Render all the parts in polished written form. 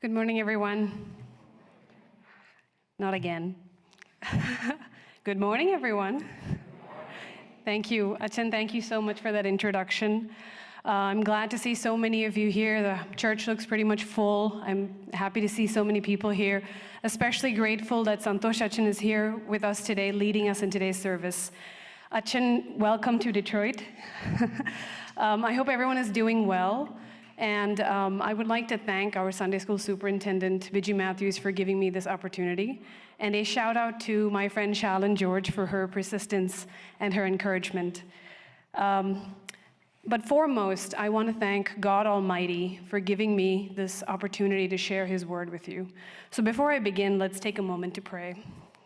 Good morning, everyone. Not again. Good morning, everyone. Thank you. Achan, thank you so much for that introduction. I'm glad to see so many of you here. The church looks pretty much full. I'm happy to see so many people here. Especially grateful that Santosh Achan is here with us today, leading us in today's service. Achan, welcome to Detroit. I hope everyone is doing well. And I would like to thank our Sunday school superintendent, Vijay Matthews, for giving me this opportunity. And a shout out to my friend Shalyn George for her persistence and her encouragement. But foremost, I want to thank God Almighty for giving me this opportunity to share His word with you. So before I begin, let's take a moment to pray.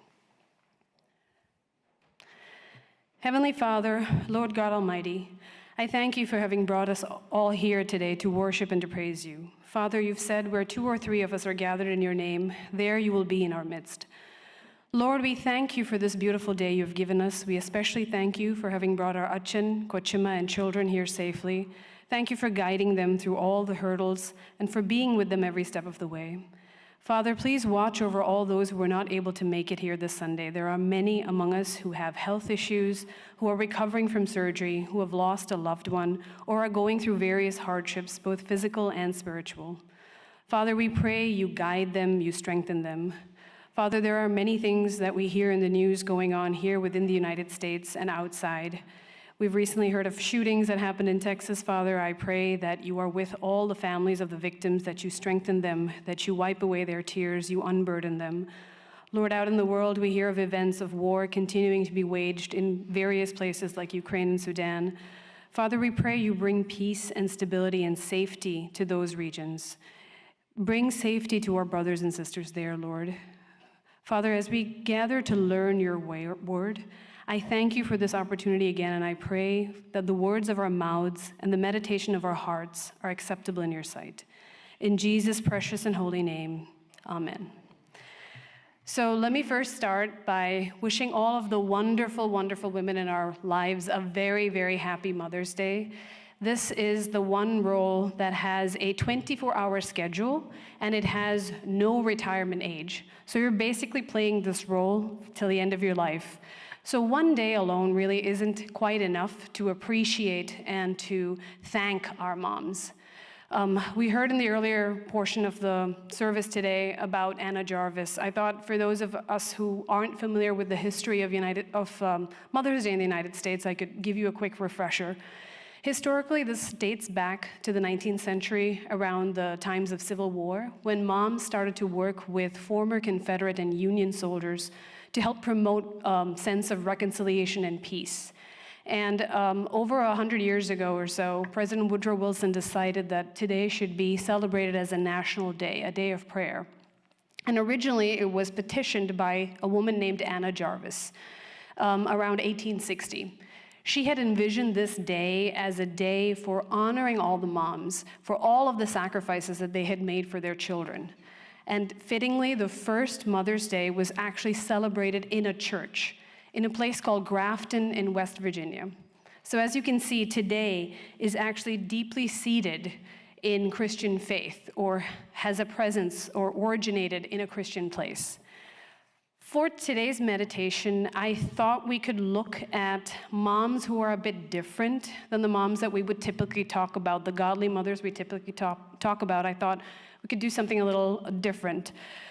Heavenly Father, Lord God Almighty, I thank you for having brought us all here today to worship and to praise you. Father, you've said where 2 or 3 of us are gathered in your name, there you will be in our midst. Lord, we thank you for this beautiful day you've given us. We especially thank you for having brought our Achan, Kochima, and children here safely. Thank you for guiding them through all the hurdles and for being with them every step of the way. Father, please watch over all those who were not able to make it here this Sunday. There are many among us who have health issues, who are recovering from surgery, who have lost a loved one, or are going through various hardships, both physical and spiritual. Father, we pray you guide them, you strengthen them. Father, there are many things that we hear in the news going on here within the United States and outside. We've recently heard of shootings that happened in Texas. Father, I pray that you are with all the families of the victims, that you strengthen them, that you wipe away their tears, you unburden them. Lord, out in the world, we hear of events of war continuing to be waged in various places like Ukraine and Sudan. Father, we pray you bring peace and stability and safety to those regions. Bring safety to our brothers and sisters there, Lord. Father, as we gather to learn your word, I thank you for this opportunity again, and I pray that the words of our mouths and the meditation of our hearts are acceptable in your sight. In Jesus' precious and holy name, amen. So let me first start by wishing all of the wonderful, wonderful women in our lives a very, very happy Mother's Day. This is the one role that has a 24-hour schedule, and it has no retirement age. So you're basically playing this role till the end of your life. So one day alone really isn't quite enough to appreciate and to thank our moms. We heard in the earlier portion of the service today about Anna Jarvis. I thought for those of us who aren't familiar with the history of Mother's Day in the United States, I could give you a quick refresher. Historically, this dates back to the 19th century, around the times of Civil War, when moms started to work with former Confederate and Union soldiers to help promote sense of reconciliation and peace. And over 100 years ago or so, President Woodrow Wilson decided that today should be celebrated as a national day, a day of prayer. And originally, it was petitioned by a woman named Anna Jarvis around 1860. She had envisioned this day as a day for honoring all the moms, for all of the sacrifices that they had made for their children. And fittingly, the first Mother's Day was actually celebrated in a church, in a place called Grafton in West Virginia. So as you can see, today is actually deeply seated in Christian faith, or has a presence or originated in a Christian place. For today's meditation, I thought we could look at moms who are a bit different than the moms that we would typically talk about, the godly mothers we typically talk about. I thought we could do something a little different.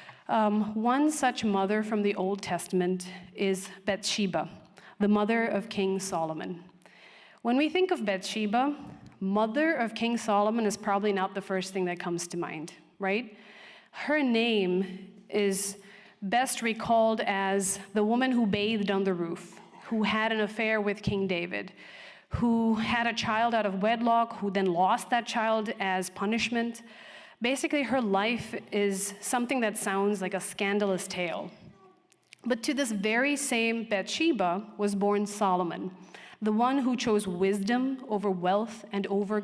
One such mother from the Old Testament is Bathsheba, the mother of King Solomon. When we think of Bathsheba, mother of King Solomon is probably not the first thing that comes to mind, right? Her name is best recalled as the woman who bathed on the roof, who had an affair with King David, who had a child out of wedlock, who then lost that child as punishment. Basically, her life is something that sounds like a scandalous tale. But to this very same Bathsheba was born Solomon, the one who chose wisdom over wealth and over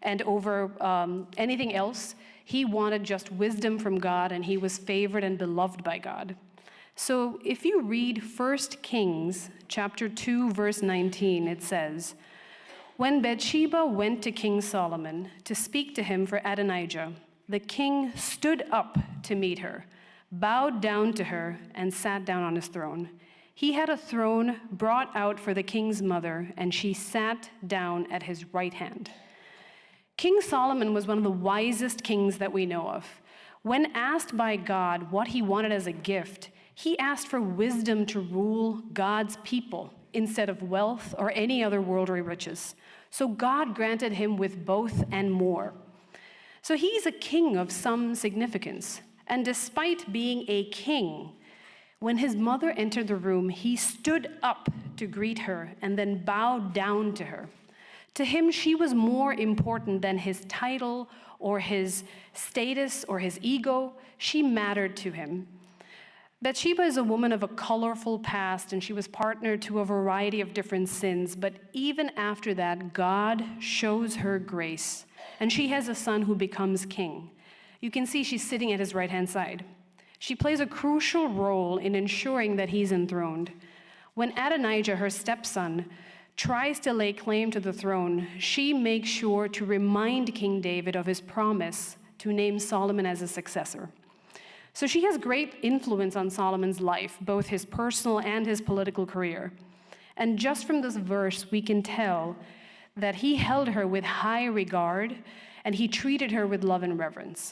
anything else. He wanted just wisdom from God, and he was favored and beloved by God. So if you read 1 Kings chapter 2, verse 19, it says, "When Bathsheba went to King Solomon to speak to him for Adonijah, the king stood up to meet her, bowed down to her, and sat down on his throne. He had a throne brought out for the king's mother, and she sat down at his right hand. King Solomon was one of the wisest kings that we know of. When asked by God what he wanted as a gift, he asked for wisdom to rule God's people instead of wealth or any other worldly riches. So God granted him with both and more. So he's a king of some significance. And despite being a king, when his mother entered the room, he stood up to greet her and then bowed down to her. To him, she was more important than his title or his status or his ego. She mattered to him. Bathsheba is a woman of a colorful past, and she was partnered to a variety of different sins. But even after that, God shows her grace, and she has a son who becomes king. You can see she's sitting at his right-hand side. She plays a crucial role in ensuring that he's enthroned. When Adonijah, her stepson, tries to lay claim to the throne, she makes sure to remind King David of his promise to name Solomon as his successor. So she has great influence on Solomon's life, both his personal and his political career. And just from this verse, we can tell that he held her with high regard, and he treated her with love and reverence.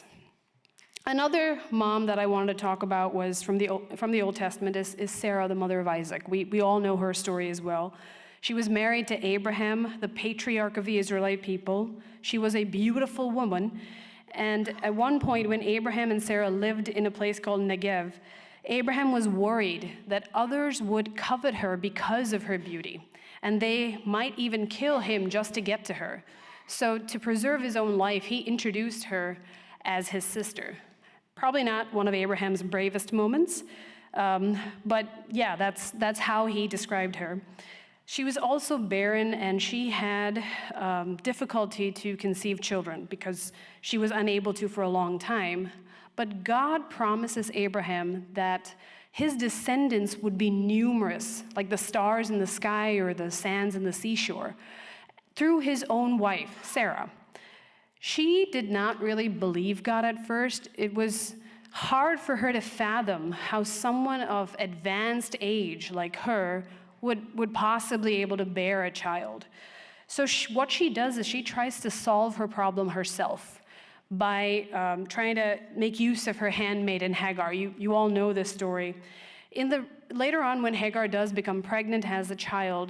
Another mom that I wanted to talk about was from the Old Testament is Sarah, the mother of Isaac. We all know her story as well. She was married to Abraham, the patriarch of the Israelite people. She was a beautiful woman. And at one point, when Abraham and Sarah lived in a place called Negev, Abraham was worried that others would covet her because of her beauty, and they might even kill him just to get to her. So to preserve his own life, he introduced her as his sister. Probably not one of Abraham's bravest moments, but yeah, that's how he described her. She was also barren, and she had difficulty to conceive children because she was unable to for a long time. But God promises Abraham that his descendants would be numerous, like the stars in the sky or the sands in the seashore, through his own wife, Sarah. She did not really believe God at first. It was hard for her to fathom how someone of advanced age like her would possibly be able to bear a child. So what she does is she tries to solve her problem herself by trying to make use of her handmaiden Hagar. You all know this story. Later on, when Hagar does become pregnant, has a child,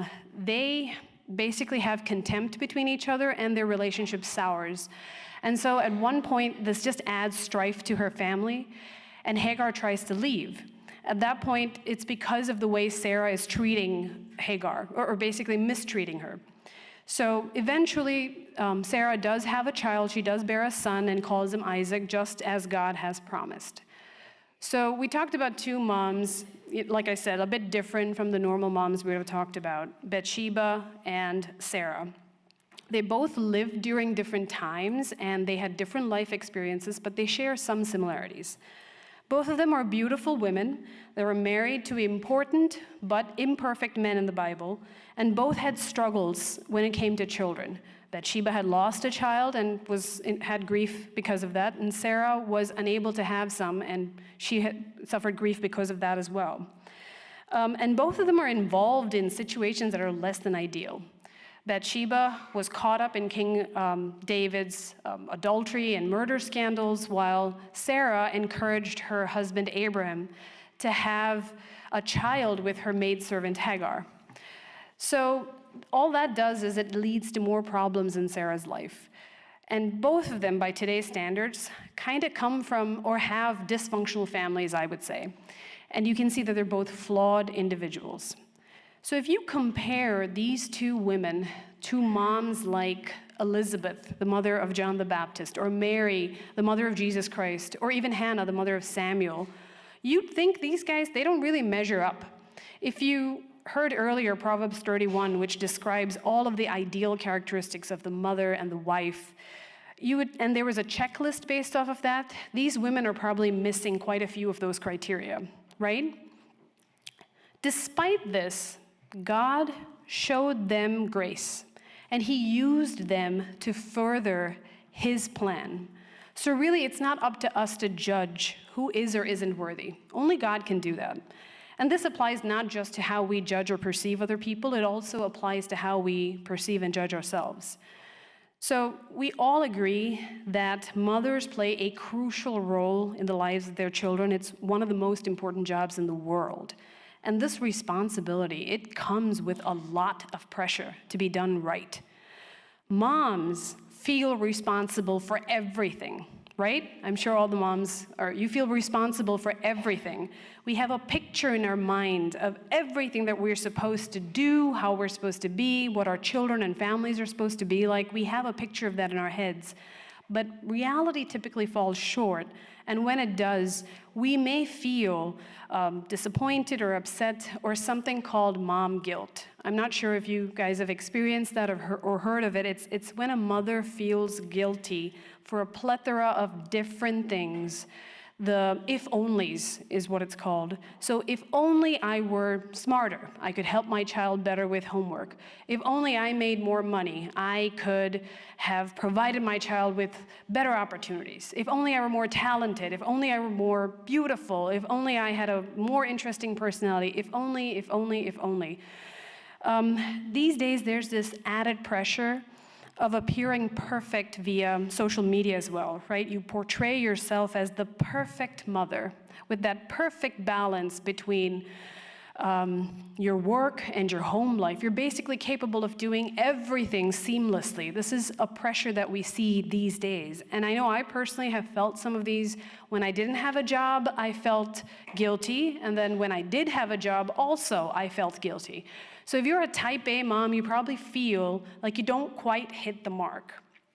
they basically have contempt between each other, and their relationship sours. And so at one point, this just adds strife to her family, and Hagar tries to leave. At that point, it's because of the way Sarah is treating Hagar, or basically mistreating her. So eventually, Sarah does have a child. She does bear a son and calls him Isaac, just as God has promised. So we talked about two moms, like I said, a bit different from the normal moms we would have talked about, Bathsheba and Sarah. They both lived during different times, and they had different life experiences, but they share some similarities. Both of them are beautiful women. They were married to important but imperfect men in the Bible, and both had struggles when it came to children. Bathsheba had lost a child and had grief because of that, and Sarah was unable to have some, and she had suffered grief because of that as well. And both of them are involved in situations that are less than ideal. Bathsheba was caught up in King David's adultery and murder scandals, while Sarah encouraged her husband Abraham to have a child with her maidservant Hagar. So all that does is it leads to more problems in Sarah's life. And both of them, by today's standards, kind of come from or have dysfunctional families, I would say. And you can see that they're both flawed individuals. So if you compare these two women to moms like Elizabeth, the mother of John the Baptist, or Mary, the mother of Jesus Christ, or even Hannah, the mother of Samuel, you'd think these guys, they don't really measure up. If you heard earlier Proverbs 31, which describes all of the ideal characteristics of the mother and the wife, and there was a checklist based off of that, these women are probably missing quite a few of those criteria, right? Despite this, God showed them grace, and he used them to further his plan. So really, it's not up to us to judge who is or isn't worthy. Only God can do that. And this applies not just to how we judge or perceive other people, it also applies to how we perceive and judge ourselves. So we all agree that mothers play a crucial role in the lives of their children. It's one of the most important jobs in the world. And this responsibility, it comes with a lot of pressure to be done right. Moms feel responsible for everything, right? I'm sure all the moms you feel responsible for everything. We have a picture in our mind of everything that we're supposed to do, how we're supposed to be, what our children and families are supposed to be like. We have a picture of that in our heads. But reality typically falls short, and when it does, we may feel disappointed or upset or something called mom guilt. I'm not sure if you guys have experienced that or heard of it. It's when a mother feels guilty for a plethora of different things. The if-onlys is what it's called. So if only I were smarter, I could help my child better with homework. If only I made more money, I could have provided my child with better opportunities. If only I were more talented, if only I were more beautiful, if only I had a more interesting personality, if only, if only, if only. These days, there's this added pressure of appearing perfect via social media as well, right? You portray yourself as the perfect mother with that perfect balance between your work and your home life. You're basically capable of doing everything seamlessly. This is a pressure that we see these days. And I know I personally have felt some of these. When I didn't have a job, I felt guilty. And then when I did have a job, also, I felt guilty. So if you're a type A mom, you probably feel like you don't quite hit the mark.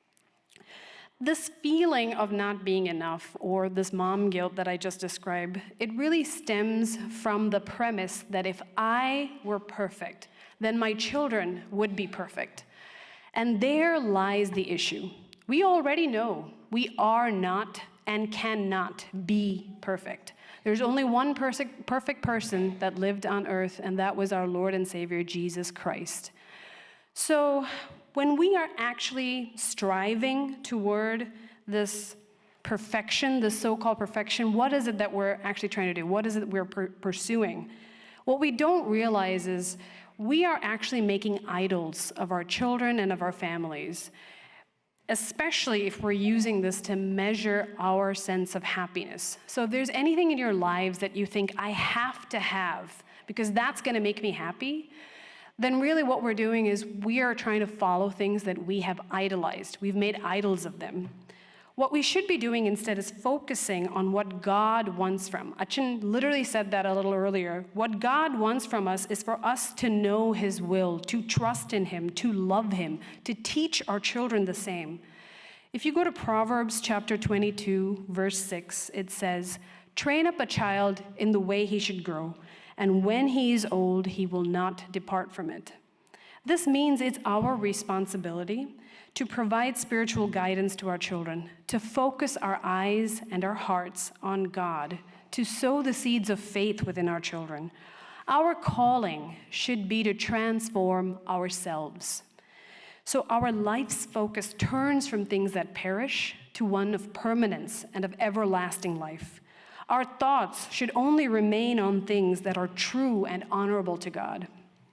This feeling of not being enough, or this mom guilt that I just described, it really stems from the premise that if I were perfect, then my children would be perfect. And there lies the issue. We already know we are not and cannot be perfect. There's only one perfect person that lived on earth, and that was our Lord and Savior, Jesus Christ. So when we are actually striving toward this perfection, this so-called perfection, what is it that we're actually trying to do? What is it we're pursuing? What we don't realize is we are actually making idols of our children and of our families, especially if we're using this to measure our sense of happiness. So if there's anything in your lives that you think, I have to have, because that's gonna make me happy, then really what we're doing is we are trying to follow things that we have idolized. We've made idols of them. What we should be doing instead is focusing on what God wants from. Achin literally said that a little earlier. What God wants from us is for us to know His will, to trust in Him, to love Him, to teach our children the same. If you go to Proverbs chapter 22, verse 6, it says, "Train up a child in the way he should grow, and when he is old, he will not depart from it." This means it's our responsibility to provide spiritual guidance to our children, to focus our eyes and our hearts on God, to sow the seeds of faith within our children. Our calling should be to transform ourselves. So our life's focus turns from things that perish to one of permanence and of everlasting life. Our thoughts should only remain on things that are true and honorable to God.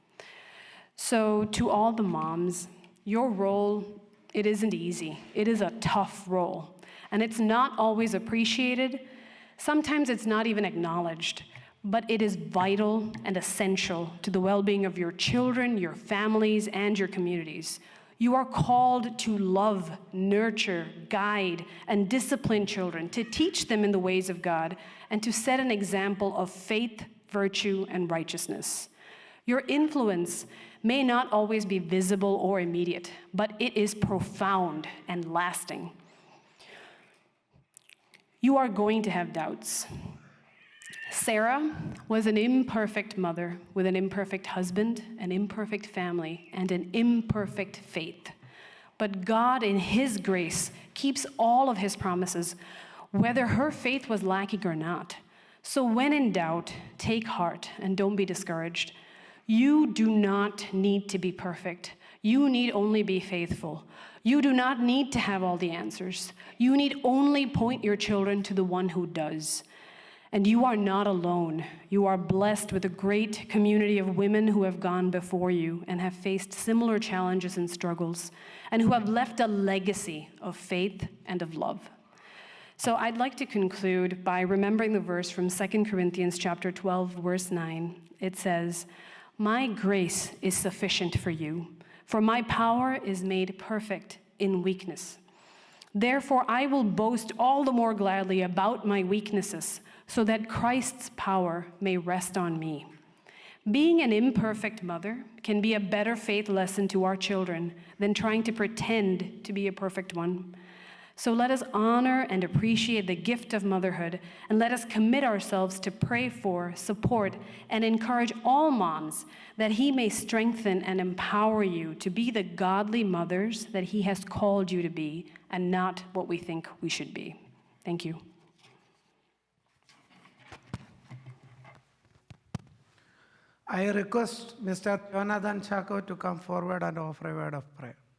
So to all the moms, your role, it isn't easy. It is a tough role, and it's not always appreciated. Sometimes it's not even acknowledged, but it is vital and essential to the well-being of your children, your families, and your communities. You are called to love, nurture, guide, and discipline children, to teach them in the ways of God, and to set an example of faith, virtue, and righteousness. Your influence may not always be visible or immediate, but it is profound and lasting. You are going to have doubts. Sarah was an imperfect mother with an imperfect husband, an imperfect family, and an imperfect faith. But God, in His grace, keeps all of His promises, whether her faith was lacking or not. So when in doubt, take heart and don't be discouraged. You do not need to be perfect. You need only be faithful. You do not need to have all the answers. You need only point your children to the one who does. And you are not alone. You are blessed with a great community of women who have gone before you and have faced similar challenges and struggles, and who have left a legacy of faith and of love. So I'd like to conclude by remembering the verse from 2 Corinthians chapter 12, verse 9. It says, "My grace is sufficient for you, for my power is made perfect in weakness. Therefore I will boast all the more gladly about my weaknesses, so that Christ's power may rest on me." Being an imperfect mother can be a better faith lesson to our children than trying to pretend to be a perfect one. So let us honor and appreciate the gift of motherhood, and let us commit ourselves to pray for, support, and encourage all moms that He may strengthen and empower you to be the godly mothers that He has called you to be, and not what we think we should be. Thank you. I request Mr. Jonathan Chako to come forward and offer a word of prayer.